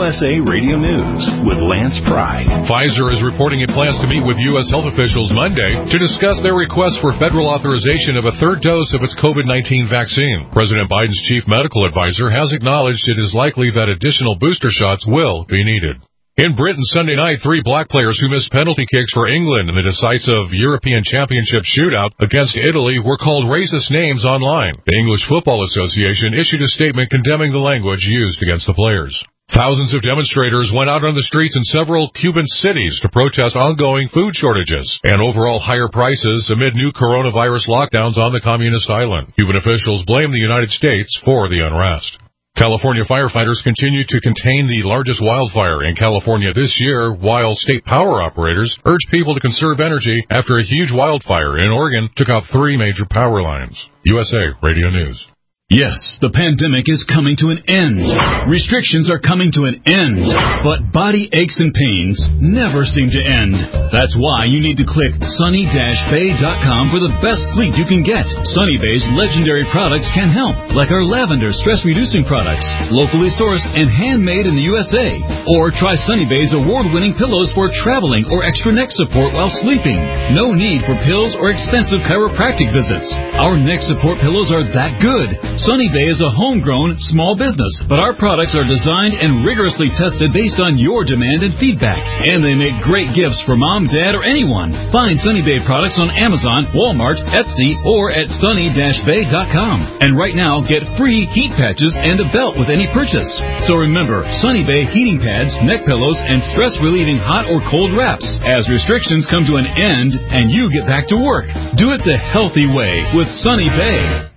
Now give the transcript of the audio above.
USA Radio News with Lance Pry. Pfizer is reporting it plans to meet with U.S. health officials Monday to discuss their request for federal authorization of a third dose of its COVID-19 vaccine. President Biden's chief medical advisor has acknowledged it is likely that additional booster shots will be needed. In Britain Sunday night, 3 black players who missed penalty kicks for England in the decisive European Championship shootout against Italy were called racist names online. The English Football Association issued a statement condemning the language used against the players. Thousands of demonstrators went out on the streets in several Cuban cities to protest ongoing food shortages and overall higher prices amid new coronavirus lockdowns on the communist island. Cuban officials blame the United States for the unrest. California firefighters continue to contain the largest wildfire in California this year, while state power operators urge people to conserve energy after a huge wildfire in Oregon took out 3 major power lines. USA Radio News. Yes, the pandemic is coming to an end. Restrictions are coming to an end. But body aches and pains never seem to end. That's why you need to click sunny-bay.com for the best sleep you can get. Sunny Bay's legendary products can help, like our lavender stress-reducing products, locally sourced and handmade in the USA. Or try Sunny Bay's award-winning pillows for traveling or extra neck support while sleeping. No need for pills or expensive chiropractic visits. Our neck support pillows are that good. Sunny Bay is a homegrown small business, but our products are designed and rigorously tested based on your demand and feedback. And they make great gifts for mom, dad, or anyone. Find Sunny Bay products on Amazon, Walmart, Etsy, or at sunny-bay.com. And right now, get free heat patches and a belt with any purchase. So remember, Sunny Bay heating pads, neck pillows, and stress-relieving hot or cold wraps. As restrictions come to an end and you get back to work, do it the healthy way with Sunny Bay.